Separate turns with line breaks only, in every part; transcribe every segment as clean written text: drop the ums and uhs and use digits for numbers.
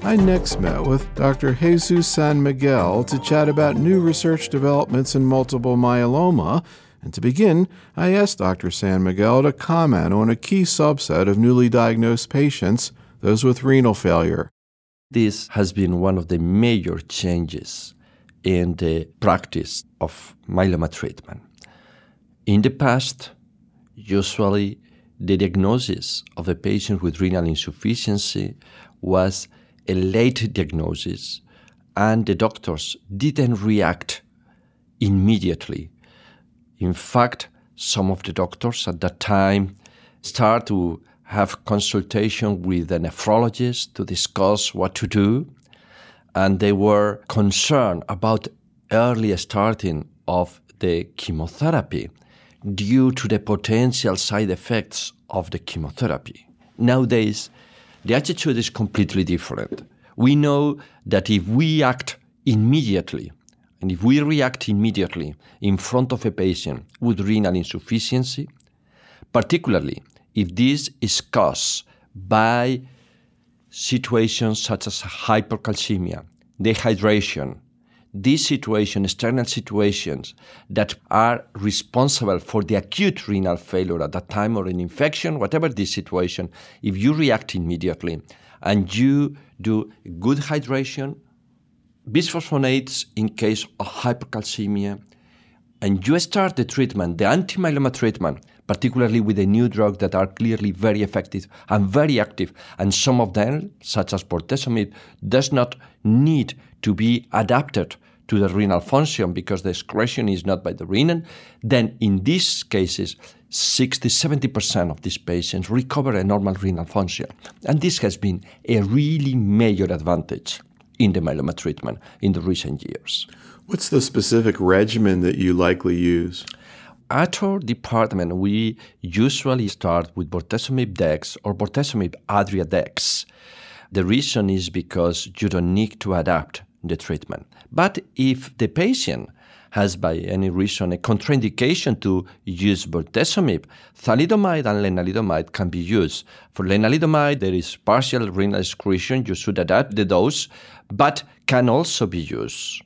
I next met with Dr. Jesus San Miguel to chat about new research developments in multiple myeloma. And to begin, I asked Dr. San Miguel to comment on a key subset of newly diagnosed patients, those with renal failure.
This has been one of the major changes in the practice of myeloma treatment. In the past, usually the diagnosis of a patient with renal insufficiency was a late diagnosis, and the doctors didn't react immediately. In fact, some of the doctors at that time start to have consultation with a nephrologist to discuss what to do, and they were concerned about early starting of the chemotherapy due to the potential side effects of the chemotherapy. Nowadays, the attitude is completely different. We know that if we act immediately, and if we react immediately in front of a patient with renal insufficiency, particularly if this is caused by situations such as hypercalcemia, dehydration, these situations, external situations that are responsible for the acute renal failure at that time or an infection, whatever this situation, if you react immediately and you do good hydration, bisphosphonates in case of hypercalcemia, and you start the treatment, the anti-myeloma treatment, particularly with the new drugs that are clearly very effective and very active, and some of them, such as bortezomib, does not need to be adapted to the renal function because the excretion is not by the renal, then in these cases, 60-70% of these patients recover a normal renal function. And this has been a really major advantage in the myeloma treatment in the recent years.
What's the specific regimen that you likely use?
At our department, we usually start with bortezomib dex or bortezomib adria dex. The reason is because you don't need to adapt the treatment. But if the patient has by any reason a contraindication to use bortezomib, thalidomide and lenalidomide can be used. For lenalidomide, there is partial renal excretion. You should adapt the dose, but can also be used.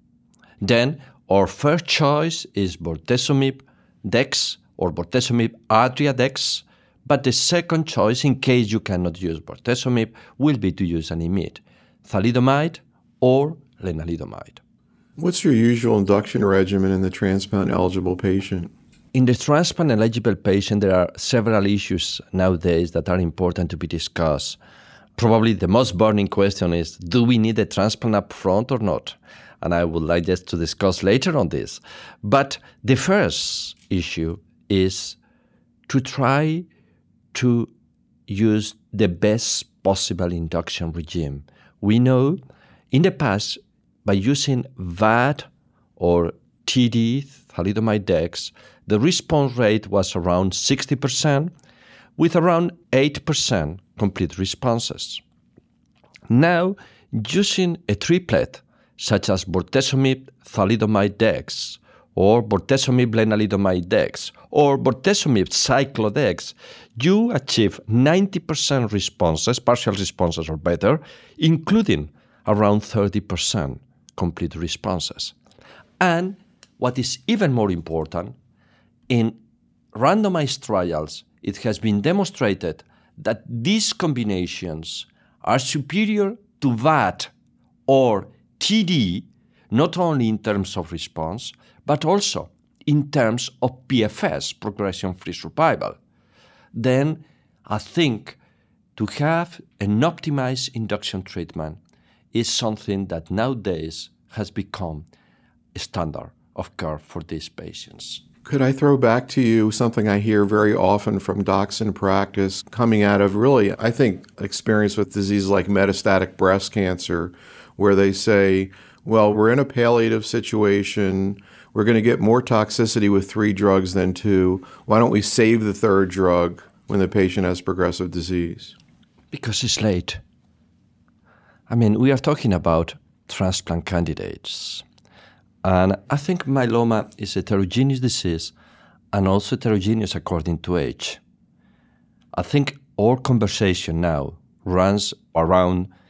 Then our first choice is bortezomib dex or bortezomib adria dex, but the second choice, in case you cannot use bortezomib, will be to use an IMiD, thalidomide or lenalidomide.
What's your usual induction regimen in the transplant-eligible patient?
In the transplant-eligible patient, there are several issues nowadays that are important to be discussed. Probably the most burning question is, do we need a transplant up front or not? And I would like just to discuss later on this. But the first issue is to try to use the best possible induction regime. We know in the past, by using VAD or TD, thalidomide dex, the response rate was around 60%, with around 8% complete responses. Now, using a triplet, such as bortezomib thalidomide dex, or bortezomib lenalidomide dex, or bortezomib cyclodex, you achieve 90% responses, partial responses or better, including around 30% complete responses. And what is even more important, in randomized trials, it has been demonstrated that these combinations are superior to VAD or TD, not only in terms of response, but also in terms of PFS, progression-free survival. Then I think to have an optimized induction treatment is something that nowadays has become a standard of care for these patients.
Could I throw back to you something I hear very often from docs in practice coming out of really, I think, experience with diseases like metastatic breast cancer, where they say, well, we're in a palliative situation, we're going to get more toxicity with 3 drugs than 2. Why don't we save the 3rd drug when the patient has progressive disease?
Because it's late. I mean, we are talking about transplant candidates. And I think myeloma is a heterogeneous disease and also heterogeneous according to age. I think our conversation now runs around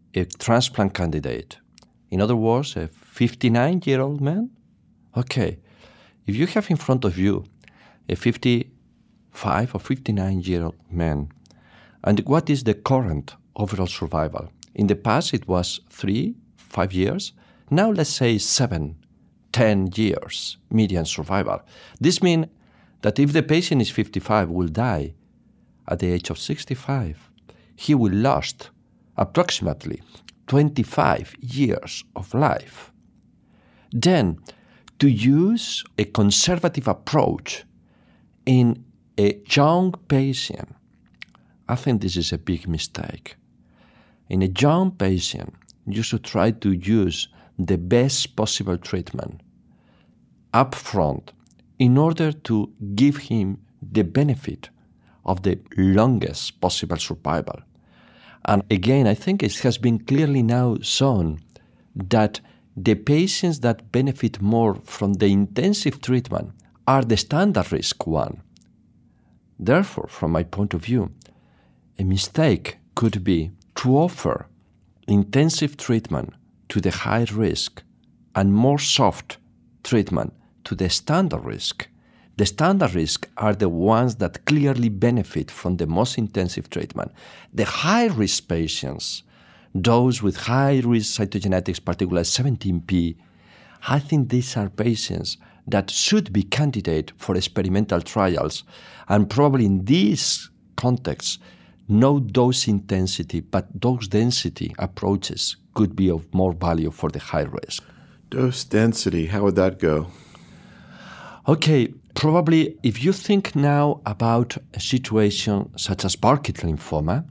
a transplant candidate. In other words, a 59-year-old man? Okay, if you have in front of you a 55 or 59-year-old man, and what is the current overall survival? In the past, it was 3-5 years. Now, let's say 7-10 years median survival. This means that if the patient is 55, will die at the age of 65, he will last approximately 25 years of life. Then, to use a conservative approach in a young patient, I think this is a big mistake. In a young patient, you should try to use the best possible treatment up front in order to give him the benefit of the longest possible survival. And again, I think it has been clearly now shown that the patients that benefit more from the intensive treatment are the standard risk one. Therefore, from my point of view, a mistake could be to offer intensive treatment to the high risk and more soft treatment to the standard risk. The standard risk are the ones that clearly benefit from the most intensive treatment. The high-risk patients, those with high-risk cytogenetics, particularly 17p, I think these are patients that should be candidate for experimental trials, and probably in this context, no dose intensity, but dose density approaches could be of more value for the high risk.
Dose density, how would that go?
Okay, probably if you think now about a situation such as Burkitt lymphoma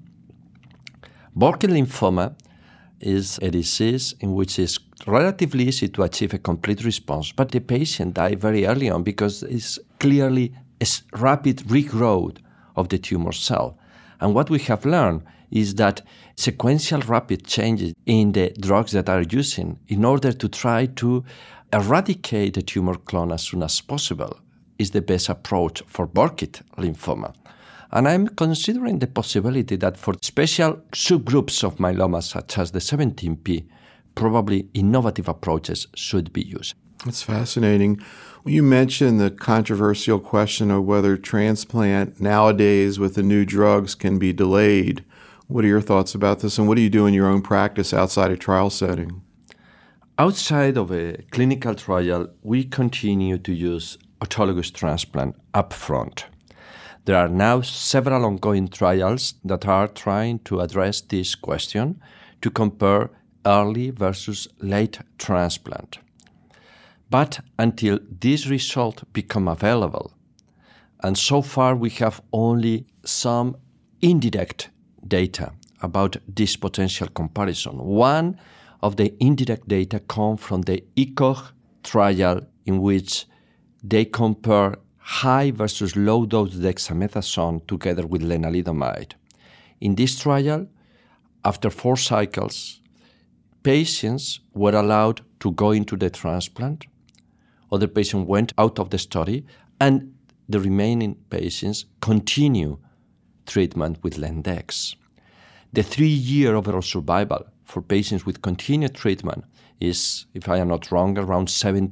is a disease in which it's relatively easy to achieve a complete response, but the patient died very early on because it's clearly a rapid regrowth of the tumor cell. And what we have learned is that sequential rapid changes in the drugs that are using in order to try to eradicate the tumor clone as soon as possible is the best approach for Burkitt lymphoma. And I'm considering the possibility that for special subgroups of myeloma, such as the 17p, probably innovative approaches should be used.
That's fascinating. You mentioned the controversial question of whether transplant nowadays with the new drugs can be delayed. What are your thoughts about this, and what do you do in your own practice outside a trial setting?
Outside of a clinical trial, we continue to use autologous transplant up front. There are now several ongoing trials that are trying to address this question to compare early versus late transplant. But until these results become available, and so far we have only some indirect data about this potential comparison. One of the indirect data come from the ECOG trial in which they compare high versus low dose dexamethasone together with lenalidomide. In this trial, after 4 cycles, patients were allowed to go into the transplant. Other patients went out of the study, and the remaining patients continue treatment with Lendex. The 3-year overall survival for patients with continued treatment is, if I am not wrong, around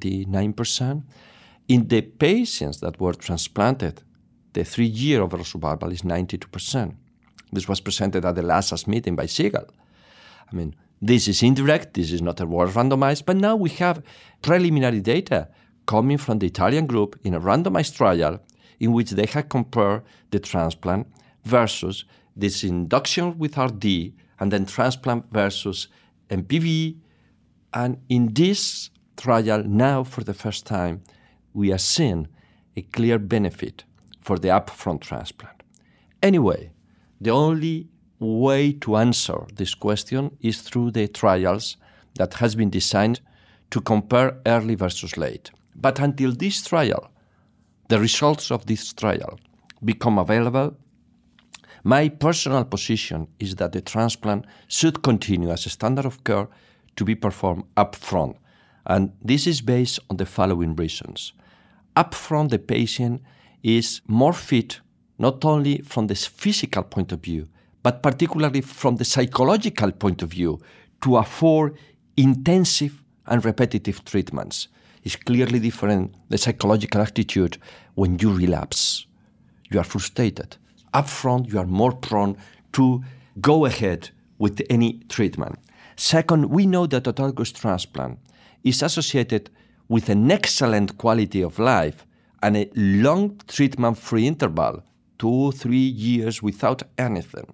79%. In the patients that were transplanted, the 3-year overall survival is 92%. This was presented at the last ASH meeting by Siegel. I mean, this is indirect, this is not a well randomized, but now we have preliminary data coming from the Italian group in a randomized trial in which they had compared the transplant versus this induction with RD and then transplant versus MPV. And in this trial, now for the first time, we are seeing a clear benefit for the upfront transplant. Anyway, the only way to answer this question is through the trials that has been designed to compare early versus late. But until this trial, the results of this trial become available, my personal position is that the transplant should continue as a standard of care to be performed upfront. And this is based on the following reasons. Upfront, the patient is more fit, not only from the physical point of view, but particularly from the psychological point of view, to afford intensive and repetitive treatments. It's clearly different, the psychological attitude when you relapse. You are frustrated. Upfront, you are more prone to go ahead with any treatment. Second, we know that autologous transplant is associated with an excellent quality of life and a long treatment-free interval, 2-3 years without anything.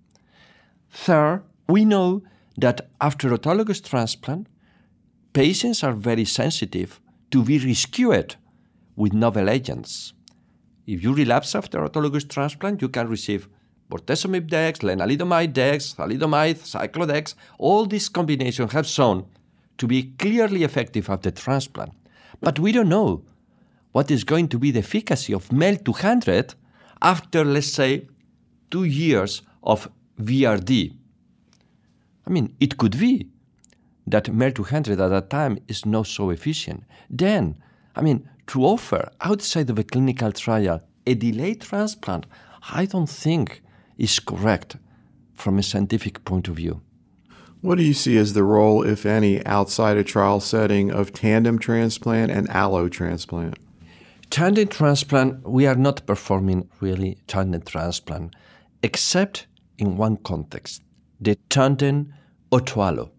Third, we know that after autologous transplant, patients are very sensitive to be rescued with novel agents. If you relapse after autologous transplant, you can receive bortezomib dex, lenalidomide dex, thalidomide, cyclodex. All these combinations have shown to be clearly effective after transplant. But we don't know what is going to be the efficacy of MEL200 after, let's say, 2 years of VRD. I mean, it could be that MEL200 at that time is not so efficient. Then, to offer outside of a clinical trial a delayed transplant, I don't think is correct from a scientific point of view.
What do you see as the role, if any, outside a trial setting of tandem transplant and allo transplant?
Tandem transplant, we are not performing really tandem transplant, except in one context, the tandem autoallo.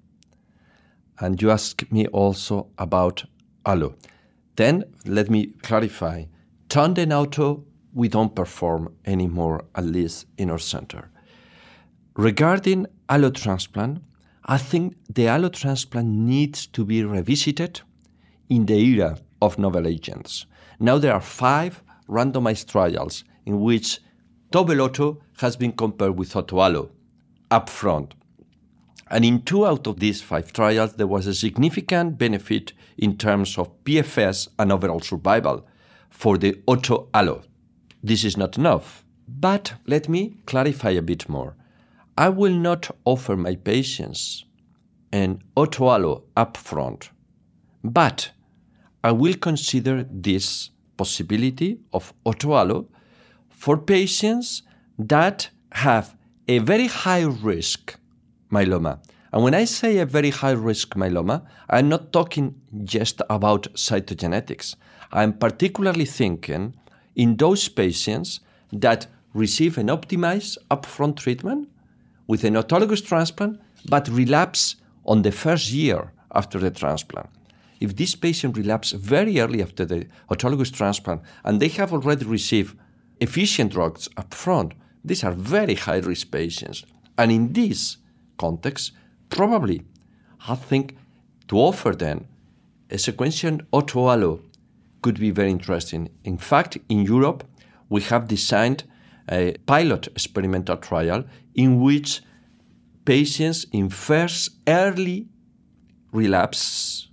And you ask me also about allo. Then let me clarify. Tandem auto, we don't perform anymore, at least in our center. Regarding allotransplant, I think the allotransplant needs to be revisited in the era of novel agents. Now there are 5 randomized trials in which double auto has been compared with autoallo upfront. And in 2 out of these 5 trials, there was a significant benefit in terms of PFS and overall survival for the autoallo. This is not enough. But let me clarify a bit more. I will not offer my patients an autoallo upfront, but I will consider this possibility of autoallo for patients that have a very high risk myeloma. And when I say a very high risk myeloma, I'm not talking just about cytogenetics. I'm particularly thinking in those patients that receive an optimized upfront treatment with an autologous transplant, but relapse on the first year after the transplant. If this patient relapses very early after the autologous transplant and they have already received efficient drugs upfront, these are very high-risk patients. And in this context, probably, I think to offer them a sequential autoallo could be very interesting. In fact, in Europe, we have designed a pilot experimental trial in which patients in first early relapse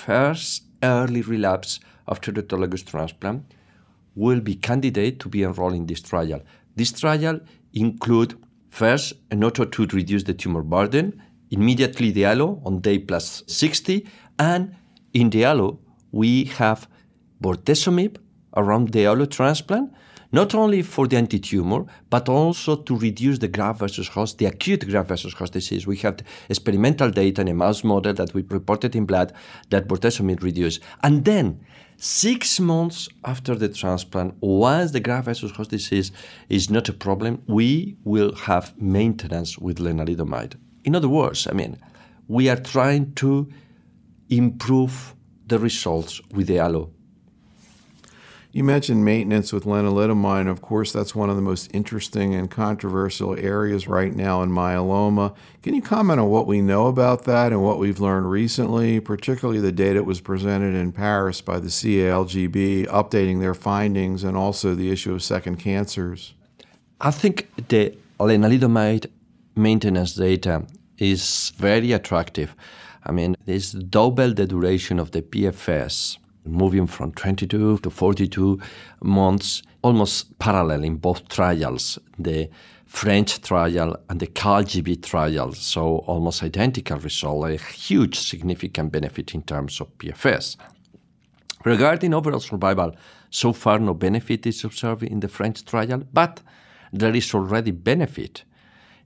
after the autologous transplant will be candidate to be enrolled in this trial. This trial include first an auto to reduce the tumor burden, immediately the allo on day plus 60, and in the allo we have bortezomib around the allo transplant, not only for the anti-tumor, but also to reduce the graft versus host, the acute graft versus host disease. We have experimental data in a mouse model that we reported in blood that bortezomib reduced. And then 6 months after the transplant, once the graft versus host disease is not a problem, we will have maintenance with lenalidomide. In other words, we are trying to improve the results with the allo.
You mentioned maintenance with lenalidomide, and of course that's one of the most interesting and controversial areas right now in myeloma. Can you comment on what we know about that and what we've learned recently, particularly the data that was presented in Paris by the CALGB, updating their findings, and also the issue of second cancers?
I think the lenalidomide maintenance data is very attractive. It's double the duration of the PFS, moving from 22 to 42 months, almost parallel in both trials, the French trial and the CALGB trial, so almost identical result, a huge significant benefit in terms of PFS. Regarding overall survival, so far no benefit is observed in the French trial, but there is already benefit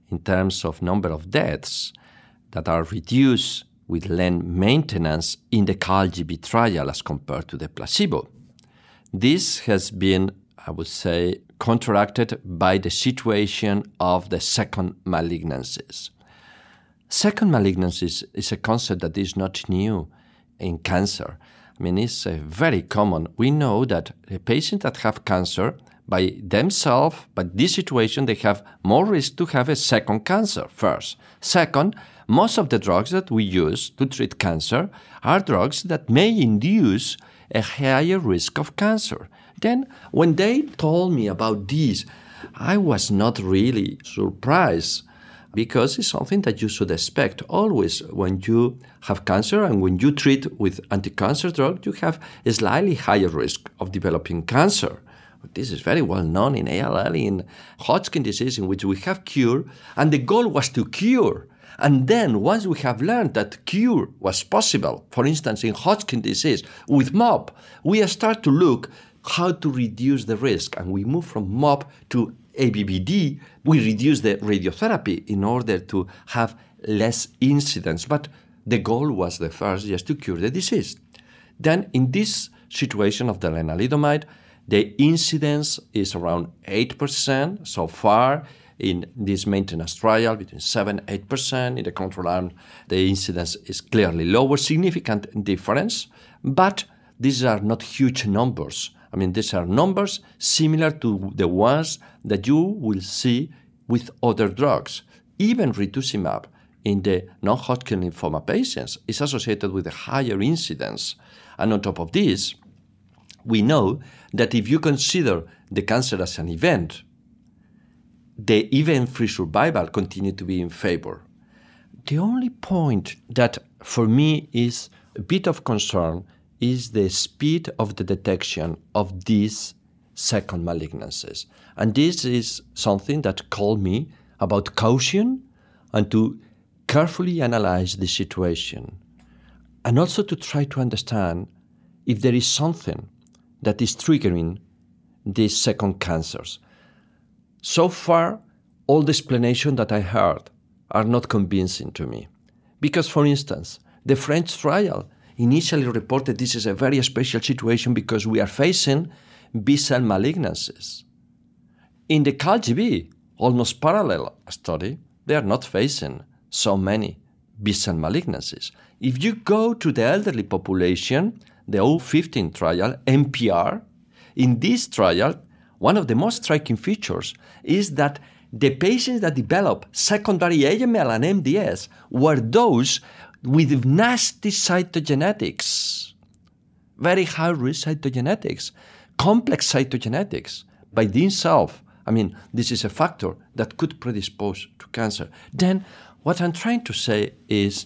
in terms of number of deaths that are reduced with LEN maintenance in the CALGB trial as compared to the placebo. This has been, I would say, counteracted by the situation of the second malignancies. Second malignancies is a concept that is not new in cancer. I mean, it's very common. We know that the patients that have cancer by themselves, but this situation, they have more risk to have a second cancer first. Second, most of the drugs that we use to treat cancer are drugs that may induce a higher risk of cancer. Then, when they told me about this, I was not really surprised because it's something that you should expect always when you have cancer and when you treat with anti-cancer drugs, you have a slightly higher risk of developing cancer. This is very well known in ALL, in Hodgkin disease, in which we have cure, and the goal was to cure. And then once we have learned that cure was possible, for instance, in Hodgkin disease with MOP, we start to look how to reduce the risk. And we move from MOP to ABVD. We reduce the radiotherapy in order to have less incidence. But the goal was the first, just to cure the disease. Then in this situation of the lenalidomide, the incidence is around 8% so far in this maintenance trial, between 7-8%. In the control arm, the incidence is clearly lower, significant difference, but these are not huge numbers. I mean, these are numbers similar to the ones that you will see with other drugs. Even rituximab in the non-Hodgkin lymphoma patients is associated with a higher incidence. And on top of this, we know that if you consider the cancer as an event, the event-free survival continues to be in favor. The only point that for me is a bit of concern is the speed of the detection of these second malignancies. And this is something that called me about caution and to carefully analyze the situation. And also to try to understand if there is something that is triggering these second cancers. So far, all the explanations that I heard are not convincing to me. Because, for instance, the French trial initially reported this is a very special situation because we are facing B-cell malignancies. In the CALGB, almost parallel study, they are not facing so many B-cell malignancies. If you go to the elderly population, the 015 trial, MPR, in this trial, one of the most striking features is that the patients that develop secondary AML and MDS were those with nasty cytogenetics, very high-risk cytogenetics, complex cytogenetics by themselves. I mean, this is a factor that could predispose to cancer. Then what I'm trying to say is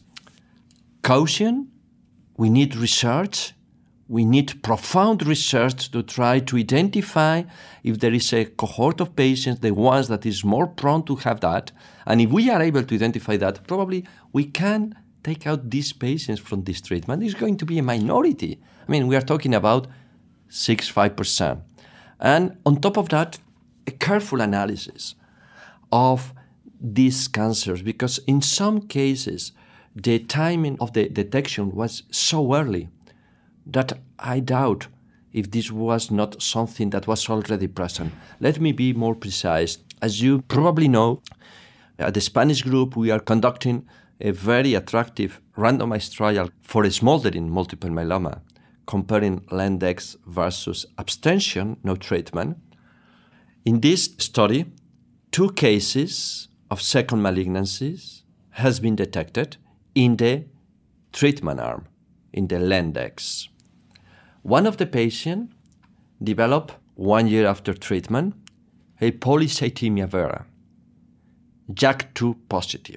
caution, we need research, we need profound research to try to identify if there is a cohort of patients, the ones that is more prone to have that. And if we are able to identify that, probably we can take out these patients from this treatment. It's going to be a minority. I mean, we are talking about 6-5%. And on top of that, a careful analysis of these cancers, because in some cases, the timing of the detection was so early that I doubt if this was not something that was already present. Let me be more precise. As you probably know, at the Spanish group, we are conducting a very attractive randomized trial for a smoldering multiple myeloma, comparing Lendex versus abstention, no treatment. In this study, 2 cases of second malignancies has been detected in the treatment arm, in the Lendex. One of the patients developed 1 year after treatment a polycythemia vera, JAK2 positive.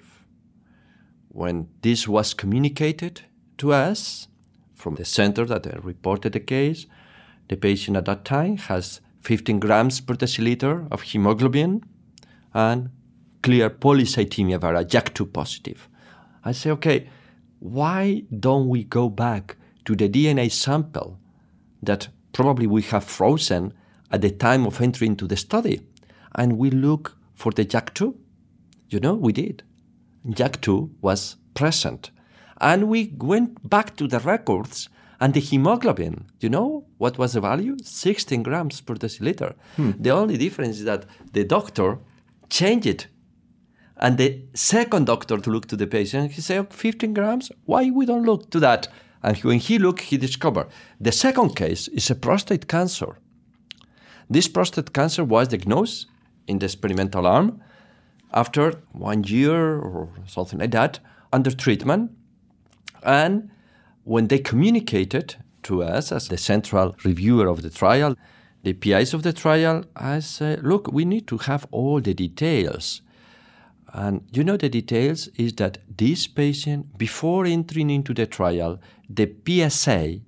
When this was communicated to us from the center that reported the case, the patient at that time has 15 grams per deciliter of hemoglobin and clear polycythemia vera, JAK2 positive. I say, okay, why don't we go back to the DNA sample that probably we have frozen at the time of entry into the study, and we look for the JAK2? We did. JAK2 was present. And we went back to the records, and the hemoglobin, what was the value? 16 grams per deciliter. The only difference is that the doctor changed it. And the second doctor to look to the patient, he said, 15 grams? Why we don't look to that? And when he looked, he discovered. The second case is a prostate cancer. This prostate cancer was diagnosed in the experimental arm after 1 year or something like that, under treatment. And when they communicated to us as the central reviewer of the trial, the PIs of the trial, I said, look, we need to have all the details. And the details is that this patient, before entering into the trial, the PSA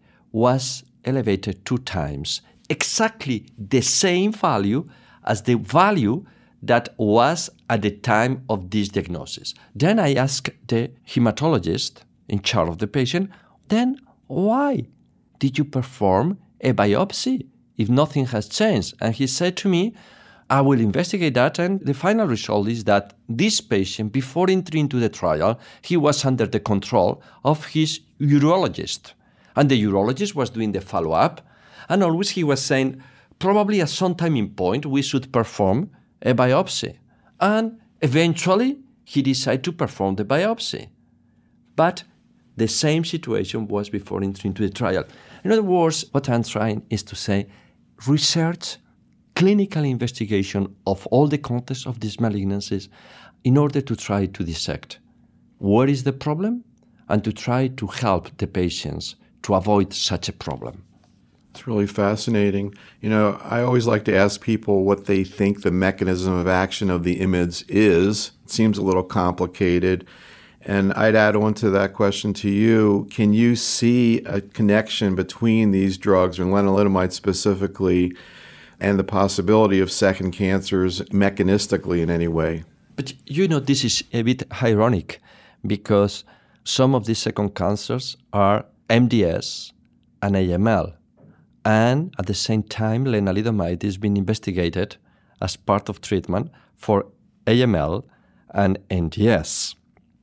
was elevated 2 times, exactly the same value as the value that was at the time of this diagnosis. Then I asked the hematologist in charge of the patient, then why did you perform a biopsy if nothing has changed? And he said to me, I will investigate that, and the final result is that this patient, before entering into the trial, he was under the control of his urologist. And the urologist was doing the follow-up, and always he was saying, probably at some timing point, we should perform a biopsy. And eventually, he decided to perform the biopsy. But the same situation was before entering into the trial. In other words, what I'm trying is to say, research, clinical investigation of all the context of these malignancies in order to try to dissect what is the problem and to try to help the patients to avoid such a problem.
It's really fascinating. I always like to ask people what they think the mechanism of action of the IMiDs is. It seems a little complicated. And I'd add on to that question to you. Can you see a connection between these drugs, or lenalidomide specifically, and the possibility of second cancers mechanistically in any way?
But this is a bit ironic because some of these second cancers are MDS and AML. And at the same time, lenalidomide is being investigated as part of treatment for AML and MDS.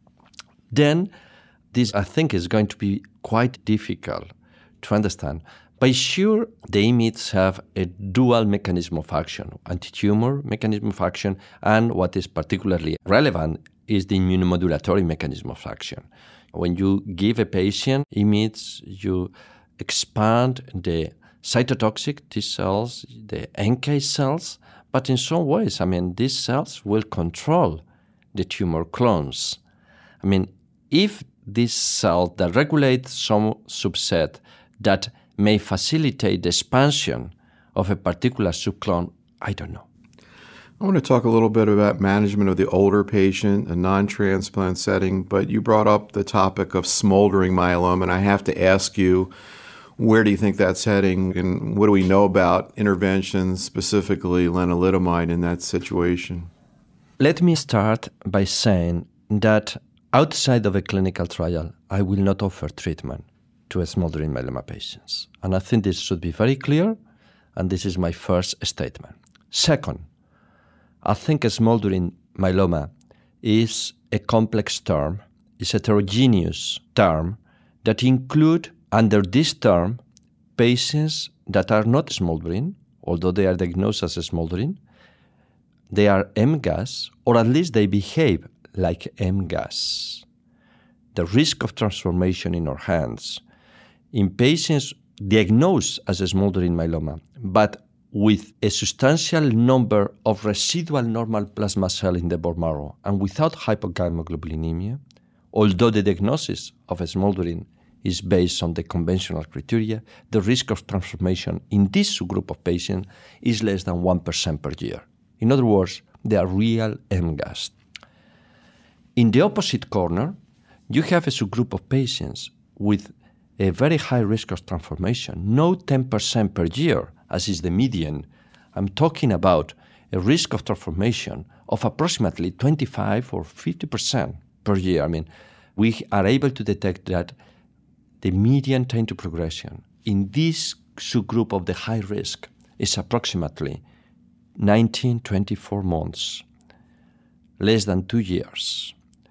Then this, I think, is going to be quite difficult to understand. By sure, the IMiDs have a dual mechanism of action, anti-tumor mechanism of action, and what is particularly relevant is the immunomodulatory mechanism of action. When you give a patient IMiDs, you expand the cytotoxic T cells, the NK cells, but in some ways, these cells will control the tumor clones. If this cell that regulates some subset that may facilitate the expansion of a particular subclone, I don't know.
I want to talk a little bit about management of the older patient, a non-transplant setting, but you brought up the topic of smoldering myeloma, and I have to ask you, where do you think that's heading, and what do we know about interventions, specifically lenalidomide, in that situation?
Let me start by saying that outside of a clinical trial, I will not offer treatment to smoldering myeloma patients. And I think this should be very clear, and this is my first statement. Second, I think smoldering myeloma is a complex term, is a heterogeneous term that include under this term patients that are not smoldering, although they are diagnosed as smoldering. They are MGUS, or at least they behave like MGUS. The risk of transformation in our hands in patients diagnosed as a smoldering myeloma, but with a substantial number of residual normal plasma cells in the bone marrow and without hypogammaglobulinemia, although the diagnosis of a smoldering is based on the conventional criteria, the risk of transformation in this subgroup of patients is less than 1% per year. In other words, they are real MGUS. In the opposite corner, you have a subgroup of patients with a very high risk of transformation, no 10% per year, as is the median. I'm talking about a risk of transformation of approximately 25 or 50% per year. We are able to detect that the median time to progression in this subgroup of the high risk is approximately 19-24 months. less than 2 years.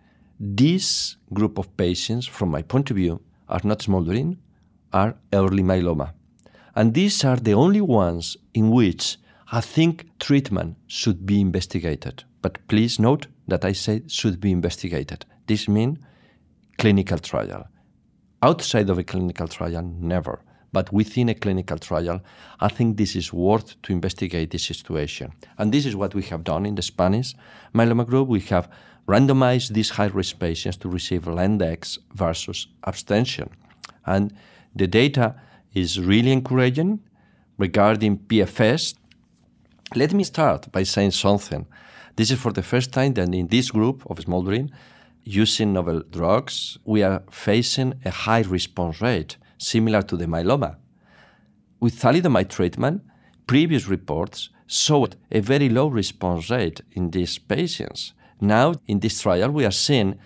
This group of patients, from my point of view, are not smoldering, are early myeloma. And these are the only ones in which I think treatment should be investigated. But please note that I said should be investigated. This means clinical trial. Outside of a clinical trial, never. But within a clinical trial, I think this is worth to investigate this situation. And this is what we have done in the Spanish myeloma group. We have randomized these high-risk patients to receive Lendex versus abstention. And the data is really encouraging regarding PFS. Let me start by saying something. This is for the first time that in this group of smoldering, using novel drugs, we are facing a high response rate, similar to the myeloma. With thalidomide treatment, previous reports showed a very low response rate in these patients. Now, in this trial, we are seeing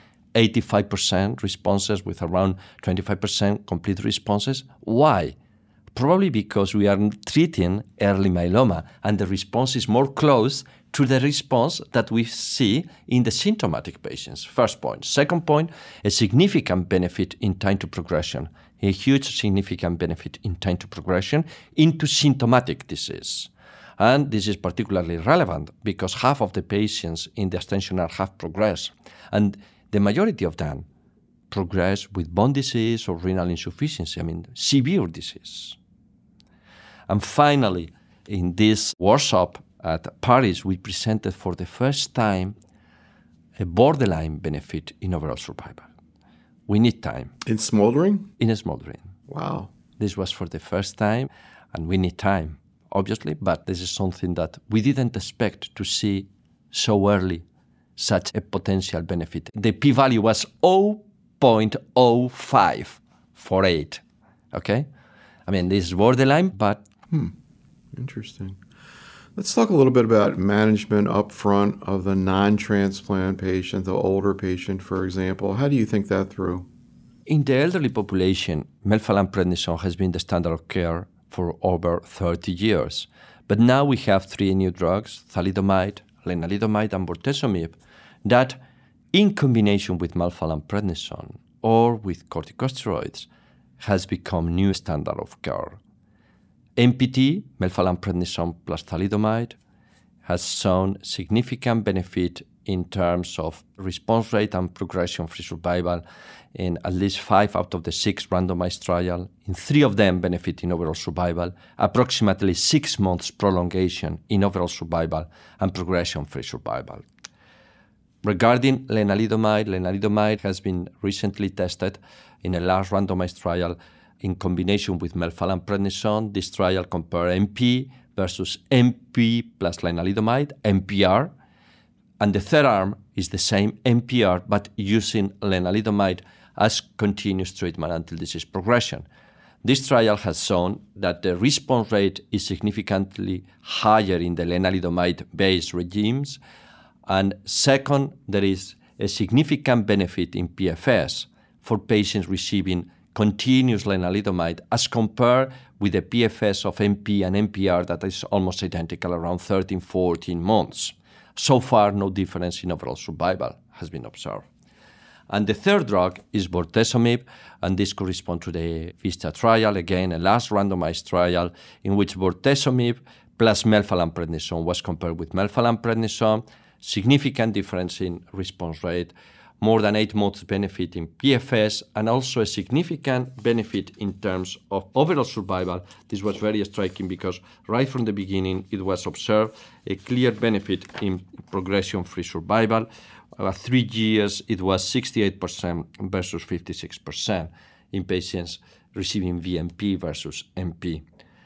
85% responses with around 25% complete responses. Why? Probably because we are treating early myeloma and the response is more close to the response that we see in the symptomatic patients. First point. Second point, a significant benefit in time to progression, a huge significant benefit in time to progression into symptomatic disease. And this is particularly relevant because half of the patients in the abstention arm have progressed. And the majority of them progress with bone disease or renal insufficiency, severe disease. And finally, in this workshop at Paris, we presented for the first time a borderline benefit in overall survival. We need time.
In smoldering?
In smoldering.
Wow.
This was for the first time, and we need time, obviously, but this is something that we didn't expect to see so early, such a potential benefit. The p-value was 0.0548, okay? This is borderline, but...
Interesting. Let's talk a little bit about management up front of the non-transplant patient, the older patient, for example. How do you think that through?
In the elderly population, melphalan-prednisone has been the standard of care for over 30 years. But now we have 3 new drugs, thalidomide, lenalidomide, and bortezomib, that in combination with melphalan-prednisone or with corticosteroids has become new standard of care. MPT, melphalan-prednisone plus thalidomide, has shown significant benefit in terms of response rate and progression-free survival in at least 5 out of the 6 randomized trials. In 3 of them, benefit in overall survival, approximately 6 months prolongation in overall survival and progression-free survival. Regarding lenalidomide has been recently tested in a large randomized trial in combination with melphalan-prednisone. This trial compared MP versus MP plus lenalidomide, MPR. And the third arm is the same MPR, but using lenalidomide as continuous treatment until disease progression. This trial has shown that the response rate is significantly higher in the lenalidomide-based regimes. And second, there is a significant benefit in PFS for patients receiving continuous lenalidomide as compared with the PFS of MP and MPR that is almost identical, around 13, 14 months. So far, no difference in overall survival has been observed. And the third drug is bortezomib, and this corresponds to the VISTA trial, again, a last randomized trial in which bortezomib plus melphalan-prednisone was compared with melphalan-prednisone, significant difference in response rate, more than 8 months benefit in PFS, and also a significant benefit in terms of overall survival. This was very striking because right from the beginning it was observed a clear benefit in progression-free survival. At 3 years it was 68% versus 56% in patients receiving VMP versus MP.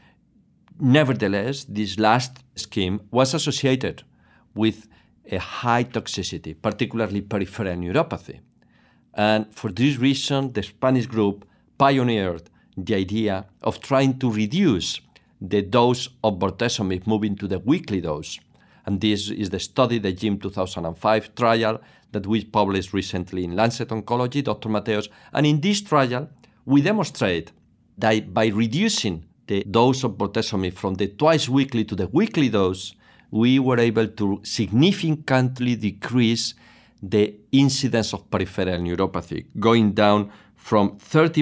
Nevertheless, this last scheme was associated with a high toxicity, particularly peripheral neuropathy. And for this reason, the Spanish group pioneered the idea of trying to reduce the dose of bortezomib, moving to the weekly dose. And this is the study, the GYM 2005 trial that we published recently in Lancet Oncology, Dr. Mateos. And in this trial, we demonstrate that by reducing the dose of bortezomib from the twice weekly to the weekly dose, we were able to significantly decrease the incidence of peripheral neuropathy, going down from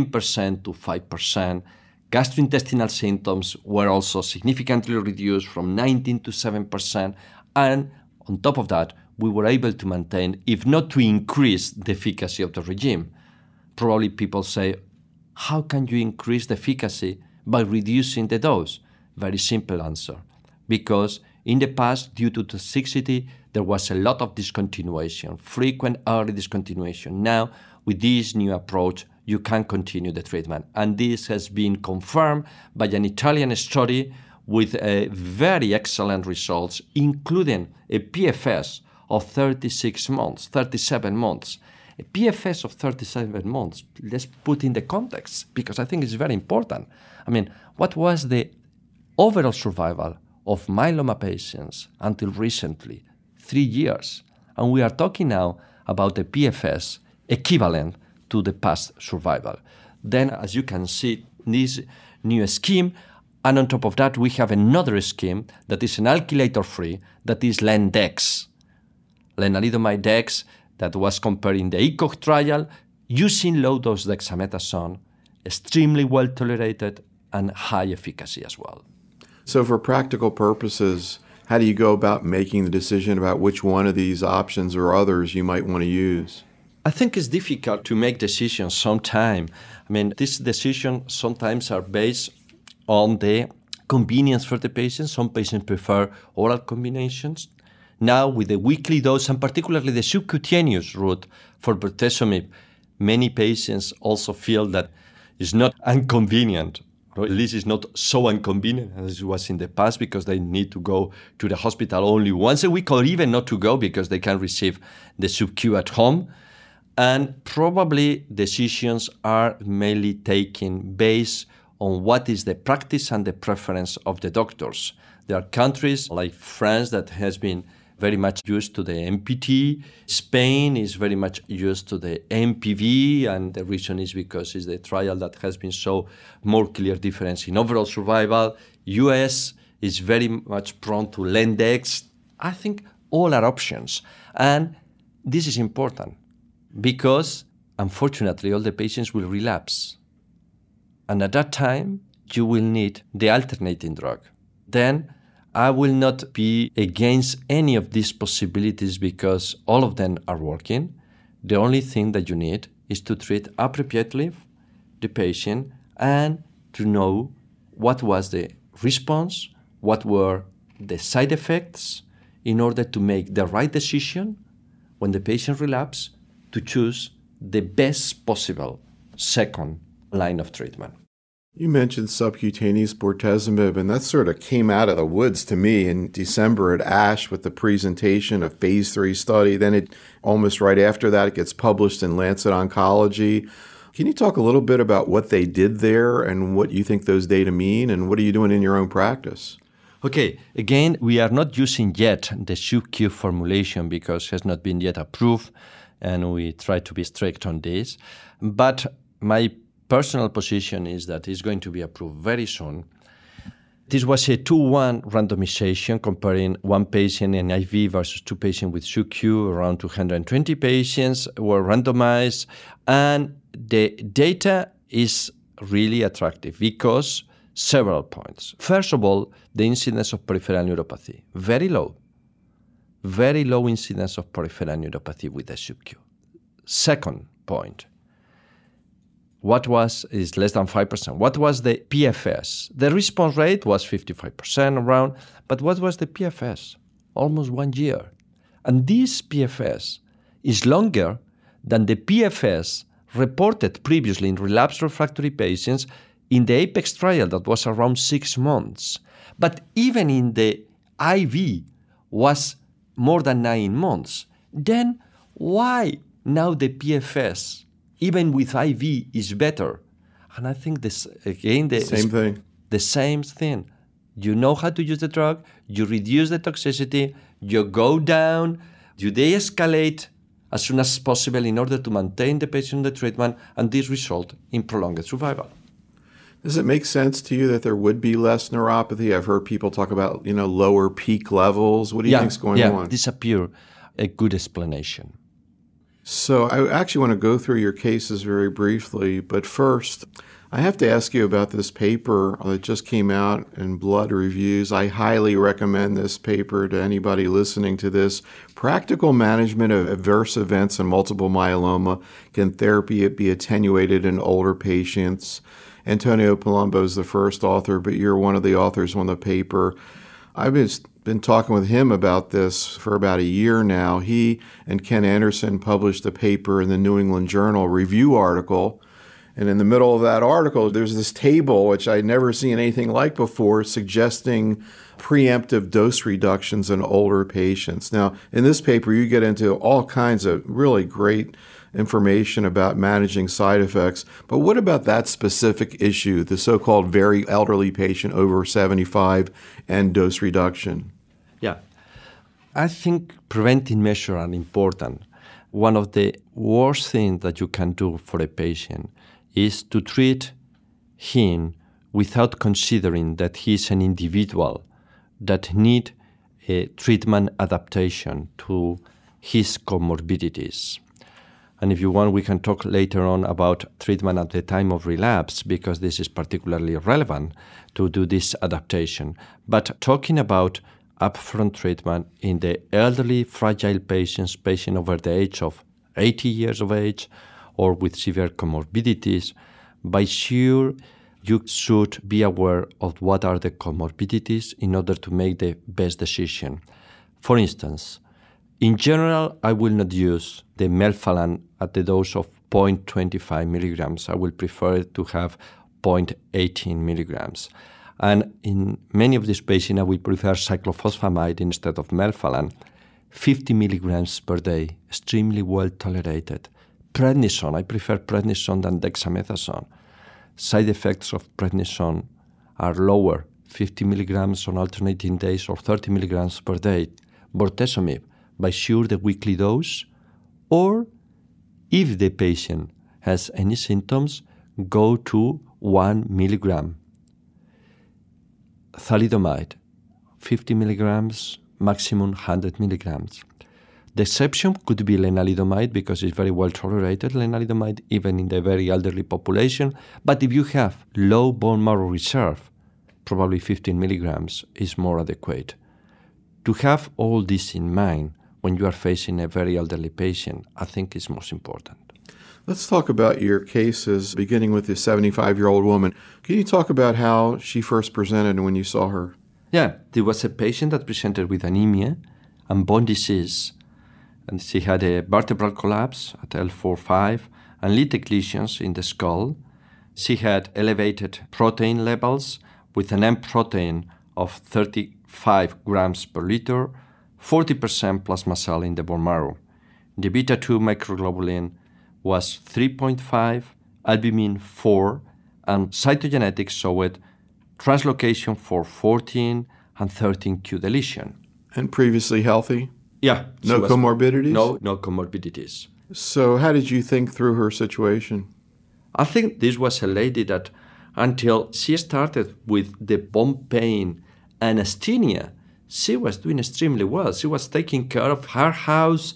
13% to 5%. Gastrointestinal symptoms were also significantly reduced from 19 to 7%. And on top of that, we were able to maintain, if not to increase, the efficacy of the regime. Probably people say, how can you increase the efficacy by reducing the dose? Very simple answer. Because in the past, due to toxicity, there was a lot of discontinuation, frequent early discontinuation. Now, with this new approach, you can continue the treatment. And this has been confirmed by an Italian study with very excellent results, including a PFS of 37 months. A PFS of 37 months, let's put in the context, because I think it's very important. I mean, what was the overall survival of myeloma patients until recently? 3 years. And we are talking now about a PFS equivalent to the past survival. Then, as you can see, this new scheme, and on top of that, we have another scheme that is an alkylator-free, that is Lendex, lenalidomide dex, that was compared in the ECOG trial using low-dose dexamethasone, extremely well-tolerated and high efficacy as well.
So for practical purposes, how do you go about making the decision about which one of these options or others you might want to use?
I think it's difficult to make decisions sometimes. I mean, these decisions sometimes are based on the convenience for the patient. Some patients prefer oral combinations. Now, with the weekly dose, and particularly the subcutaneous route for bortezomib, many patients also feel that it's not inconvenient, or at least it's not so inconvenient as it was in the past, because they need to go to the hospital only once a week, or even not to go because they can receive the sub-Q at home. And probably decisions are mainly taken based on what is the practice and the preference of the doctors. There are countries like France that has been very much used to the MPT. Spain is very much used to the MPV, and the reason is because it's the trial that has been so more clear difference in overall survival. US is very much prone to Lendex. I think all are options. And this is important because, unfortunately, all the patients will relapse. And at that time, you will need the alternating drug. Then I will not be against any of these possibilities because all of them are working. The only thing that you need is to treat appropriately the patient and to know what was the response, what were the side effects, in order to make the right decision when the patient relapses to choose the best possible second line of treatment.
You mentioned subcutaneous bortezomib, and that sort of came out of the woods to me in December at ASH with the presentation of phase 3 study. Then it almost right after that, it gets published in Lancet Oncology. Can you talk a little bit about what they did there and what you think those data mean, and what are you doing in your own practice?
Okay, again, we are not using yet the sub-Q formulation because it has not been yet approved, and we try to be strict on this. But my personal position is that it's going to be approved very soon. This was a 2-1 randomization comparing one patient in IV versus 2 patients with sub-Q. Around 220 patients were randomized, and the data is really attractive because several points. First of all, the incidence of peripheral neuropathy, very low incidence of peripheral neuropathy with the sub-Q. Second point, is less than 5%. What was the PFS? The response rate was 55% around, but what was the PFS? Almost 1 year. And this PFS is longer than the PFS reported previously in relapsed refractory patients in the APEX trial that was around 6 months. But even in the IV was more than 9 months. Then why now the PFS, even with IV, is better? And I think this, again, the same thing. You know how to use the drug, you reduce the toxicity, you go down, you de-escalate as soon as possible in order to maintain the patient in the treatment, and this result in prolonged survival.
Does it make sense to you that there would be less neuropathy? I've heard people talk about, lower peak levels. What do you think's going on?
Disappear. A good explanation.
So I actually want to go through your cases very briefly, but first, I have to ask you about this paper that just came out in Blood Reviews. I highly recommend this paper to anybody listening to this. Practical Management of Adverse Events in Multiple Myeloma. Can therapy be attenuated in older patients? Antonio Palumbo is the first author, but you're one of the authors on the paper. I've been talking with him about this for about a year now. He and Ken Anderson published a paper in the New England Journal review article. And in the middle of that article, there's this table, which I'd never seen anything like before, suggesting preemptive dose reductions in older patients. Now, in this paper, you get into all kinds of really great information about managing side effects. But what about that specific issue, the so-called very elderly patient over 75 and dose reduction?
Yeah. I think preventing measures are important. One of the worst things that you can do for a patient is to treat him without considering that he's an individual that need a treatment adaptation to his comorbidities. And if you want, we can talk later on about treatment at the time of relapse, because this is particularly relevant to do this adaptation. But talking about upfront treatment in the elderly, fragile patients, patient over the age of 80 years of age, or with severe comorbidities, by sure you should be aware of what are the comorbidities in order to make the best decision. For instance, in general, I will not use the melphalan at the dose of 0.25 milligrams. I will prefer to have 0.18 milligrams. And in many of these patients, I will prefer cyclophosphamide instead of melphalan. 50 milligrams per day, extremely well tolerated. Prednisone, I prefer prednisone than dexamethasone. Side effects of prednisone are lower, 50 milligrams on alternating days or 30 milligrams per day. Bortezomib, by sure the weekly dose, or if the patient has any symptoms, go to 1 milligram. Thalidomide, 50 milligrams, maximum 100 milligrams. The exception could be lenalidomide because it's very well tolerated, lenalidomide, even in the very elderly population. But if you have low bone marrow reserve, probably 15 milligrams is more adequate. To have all this in mind when you are facing a very elderly patient, I think is most important.
Let's talk about your cases, beginning with the 75-year-old woman. Can you talk about how she first presented when you saw her?
Yeah, there was a patient that presented with anemia and bone disease. And she had a vertebral collapse at L4-5 and lytic lesions in the skull. She had elevated protein levels with an M protein of 35 grams per liter, 40% plasma cell in the bone marrow. The beta-2 microglobulin was 3.5, albumin 4, and cytogenetics showed translocation for 14 and 13q deletion.
And previously healthy?
Yeah.
No comorbidities?
No comorbidities.
So how did you think through her situation?
I think this was a lady that until she started with the bone pain and asthenia, she was doing extremely well. She was taking care of her house,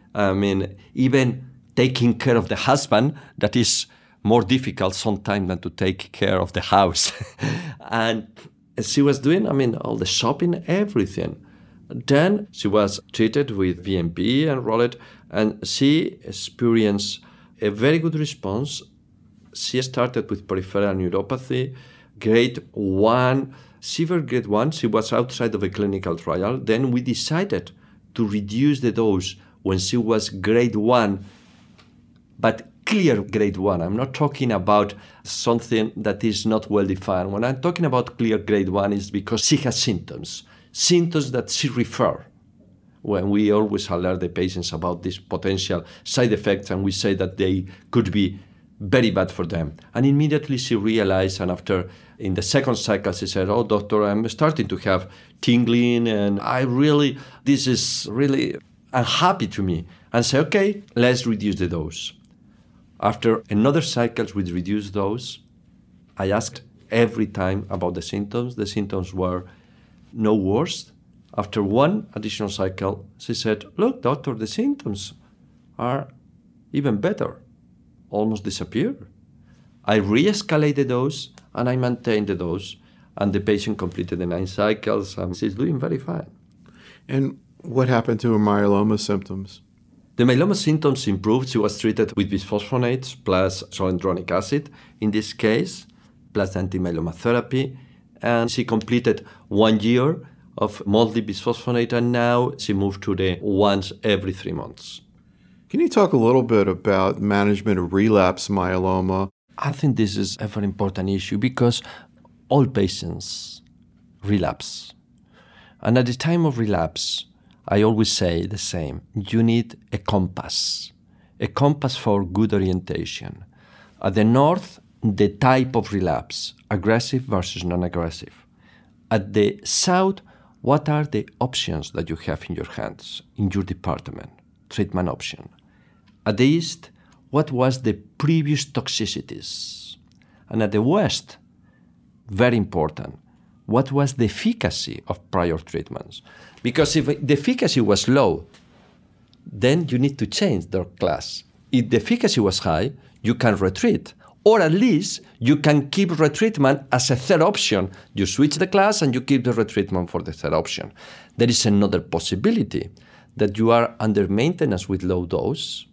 even taking care of the husband, that is more difficult sometimes than to take care of the house. And she was doing, all the shopping, everything. Then she was treated with VMP, enrolled, and she experienced a very good response. She started with peripheral neuropathy, grade 1, severe grade 1. She was outside of a clinical trial. Then we decided to reduce the dose when she was grade 1, but clear grade 1. I'm not talking about something that is not well defined. When I'm talking about clear grade 1, it's because she has symptoms that she refer. When we always alert the patients about these potential side effects, and we say that they could be very bad for them. And immediately she realized, and after, in the second cycle, she said, "Oh, doctor, I'm starting to have tingling, and this is really unhappy to me." And say, "Okay, let's reduce the dose." After another cycle with reduced dose, I asked every time about the symptoms. The symptoms were no worse. After one additional cycle, she said, look, doctor, the symptoms are even better, almost disappear. I re-escalated the dose and I maintained the dose, and the patient completed the 9 cycles and she's doing very fine.
And what happened to her myeloma symptoms?
The myeloma symptoms improved. She was treated with bisphosphonates plus zoledronic acid, in this case, plus anti-myeloma therapy, and she completed 1 year of monthly bisphosphonate, and now she moved to the once every 3 months.
Can you talk a little bit about management of relapse myeloma?
I think this is a very important issue because all patients relapse. And at the time of relapse, I always say the same. You need a compass for good orientation. At the north, the type of relapse, aggressive versus non-aggressive. At the south, what are the options that you have in your hands, in your department, treatment option? At the east, what was the previous toxicities? And at the west, very important, what was the efficacy of prior treatments? Because if the efficacy was low, then you need to change the class. If the efficacy was high, you can retreat, or at least you can keep retreatment as a third option. You switch the class and you keep the retreatment for the third option. There is another possibility that you are under maintenance with low dose,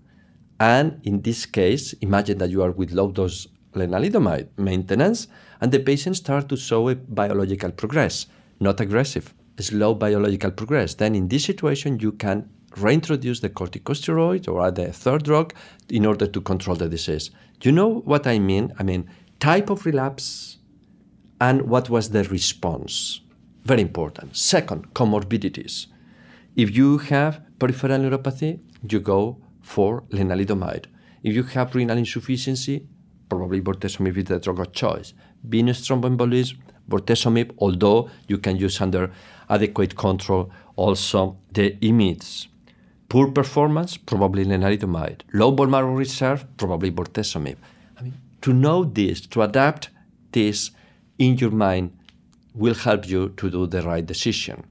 and in this case, imagine that you are with low dose lenalidomide maintenance, and the patient starts to show a biological progress, not aggressive, slow biological progress. Then in this situation, you can reintroduce the corticosteroid or add a third drug in order to control the disease. You know what I mean? I mean, type of relapse and what was the response. Very important. Second, comorbidities. If you have peripheral neuropathy, you go for lenalidomide. If you have renal insufficiency, probably bortezomib is the drug of choice. Venous thromboembolism, bortezomib, although you can use under adequate control also the IMiDs. Poor performance, probably lenalidomide. Low bone marrow reserve, probably bortezomib. I mean, to know this, to adapt this in your mind will help you to do the right decision.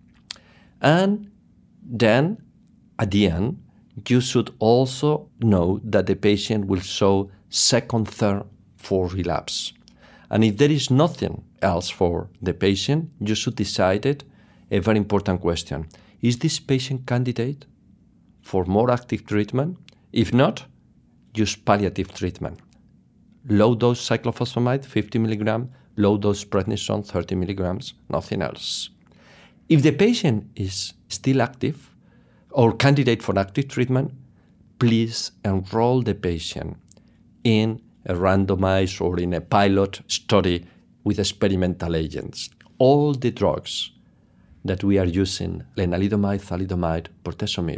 And then, at the end, you should also know that the patient will show second, third, fourth relapse. And if there is nothing else for the patient, you should decide it. A very important question. Is this patient candidate for more active treatment? If not, use palliative treatment. Low dose cyclophosphamide, 50 milligrams, low dose prednisone, 30 milligrams, nothing else. If the patient is still active or candidate for active treatment, please enroll the patient in a randomized or in a pilot study with experimental agents. All the drugs that we are using, lenalidomide, thalidomide, bortezomib,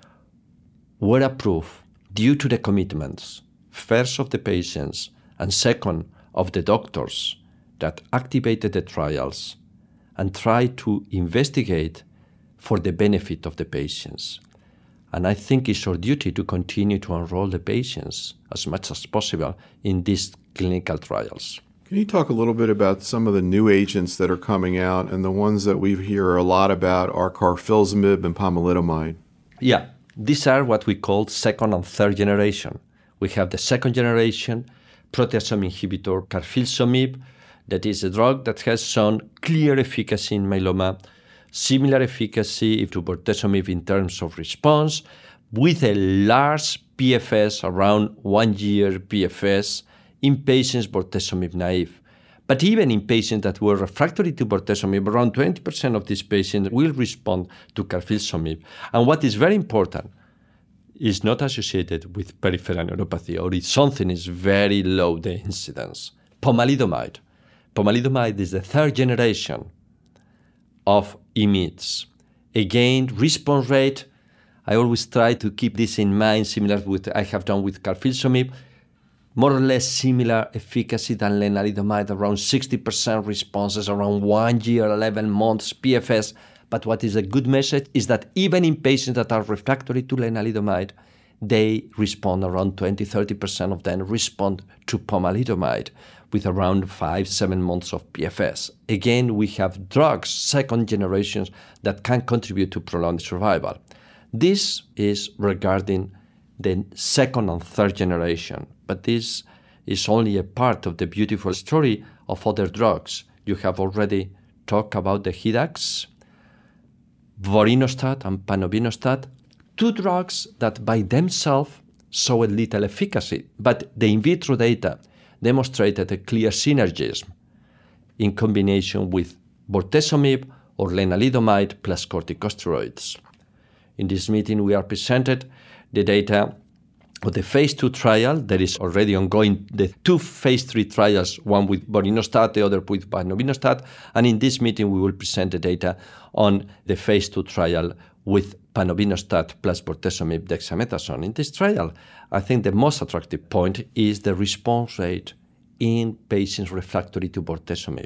were approved due to the commitments, first of the patients and second of the doctors that activated the trials and tried to investigate for the benefit of the patients. And I think it's our duty to continue to enroll the patients as much as possible in these clinical trials.
Can you talk a little bit about some of the new agents that are coming out, and the ones that we hear a lot about are carfilzomib and pomalidomide?
Yeah, these are what we call second and third generation. We have the second generation proteasome inhibitor carfilzomib, that is a drug that has shown clear efficacy in myeloma, similar efficacy to bortezomib in terms of response, with a large PFS, around 1 year PFS, in patients bortezomib naive. But even in patients that were refractory to bortezomib, around 20% of these patients will respond to carfilzomib. And what is very important is not associated with peripheral neuropathy, or if something is very low, the incidence. Pomalidomide. Pomalidomide is the third generation of IMiDs. Again, response rate, I always try to keep this in mind, similar to what I have done with carfilzomib, more or less similar efficacy than lenalidomide, around 60% responses, around 1 year, 11 months PFS. But what is a good message is that even in patients that are refractory to lenalidomide, they respond, around 20-30% of them respond to pomalidomide with around 5-7 months of PFS. Again, we have drugs, second generations, that can contribute to prolonged survival. This is regarding the second and third generation, but this is only a part of the beautiful story of other drugs. You have already talked about the HIDACs, vorinostat and panobinostat, two drugs that by themselves showed little efficacy, but the in vitro data demonstrated a clear synergism in combination with bortezomib or lenalidomide plus corticosteroids. In this meeting, we are presented the data of the phase 2 trial that is already ongoing, the two phase 3 trials, one with vorinostat, the other with panobinostat, and in this meeting we will present the data on the phase 2 trial with panobinostat plus bortezomib dexamethasone. In this trial, I think the most attractive point is the response rate in patients refractory to bortezomib.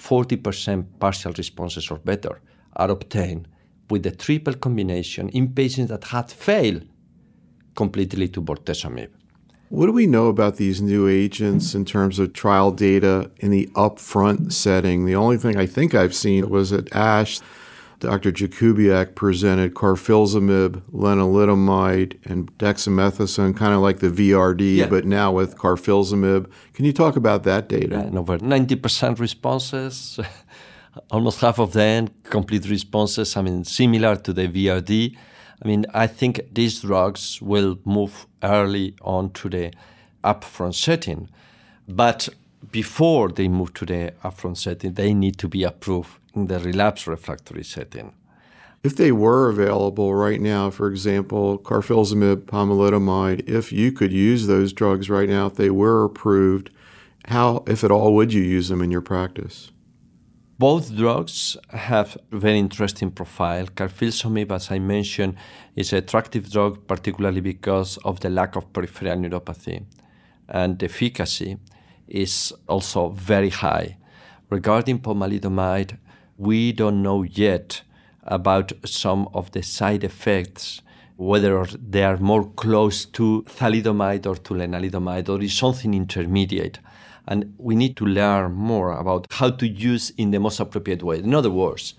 40% partial responses or better are obtained with the triple combination in patients that had failed completely to bortezomib.
What do we know about these new agents in terms of trial data in the upfront setting? The only thing I think I've seen was at ASH, Dr. Jakubiak presented carfilzomib, lenalidomide, and dexamethasone, kind of like the VRD, but now with carfilzomib. Can you talk about that data?
And over 90% responses, almost half of them complete responses, similar to the VRD. I think these drugs will move early on to the upfront setting. But before they move to the upfront setting, they need to be approved in the relapse refractory setting.
If they were available right now, for example, carfilzomib, pomalidomide, if you could use those drugs right now, if they were approved, how, if at all, would you use them in your practice?
Both drugs have a very interesting profile. Carfilzomib, as I mentioned, is an attractive drug, particularly because of the lack of peripheral neuropathy. And the efficacy is also very high. Regarding pomalidomide, we don't know yet about some of the side effects, whether they are more close to thalidomide or to lenalidomide, or is something intermediate. And we need to learn more about how to use in the most appropriate way. In other words,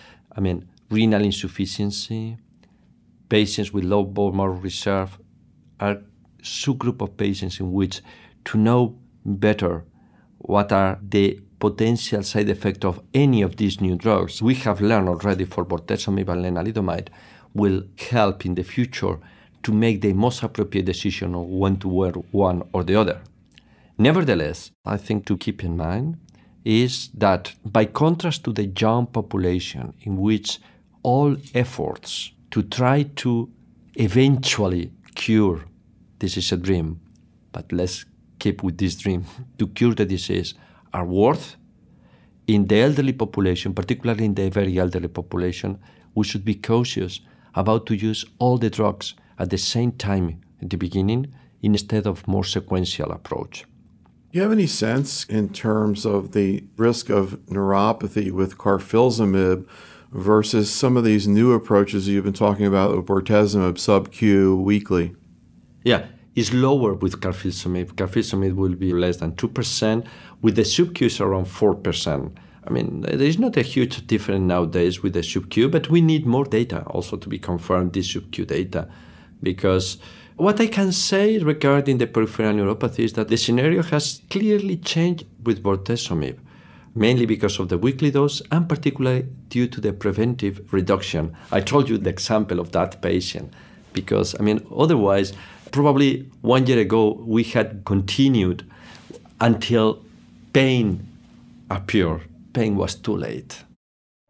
renal insufficiency, patients with low bone marrow reserve are subgroup of patients in which to know better what are the potential side effects of any of these new drugs we have learned already for bortezomib and lenalidomide will help in the future to make the most appropriate decision on when to wear one or the other. Nevertheless, I think to keep in mind is that by contrast to the young population in which all efforts to try to eventually cure, this is a dream, but let's keep with this dream, to cure the disease are worth, in the elderly population, particularly in the very elderly population, we should be cautious about to use all the drugs at the same time at the beginning instead of more sequential approach.
Do you have any sense in terms of the risk of neuropathy with carfilzomib versus some of these new approaches you've been talking about with bortezomib sub-Q weekly?
Yeah, it's lower with carfilzomib. Carfilzomib will be less than 2%. With the sub-Q, it's around 4%. There is not a huge difference nowadays with the sub-Q, but we need more data also to be confirmed, this sub-Q data, because what I can say regarding the peripheral neuropathy is that the scenario has clearly changed with bortezomib, mainly because of the weekly dose and particularly due to the preventive reduction. I told you the example of that patient because, otherwise, probably 1 year ago, we had continued until pain appeared. Pain was too late.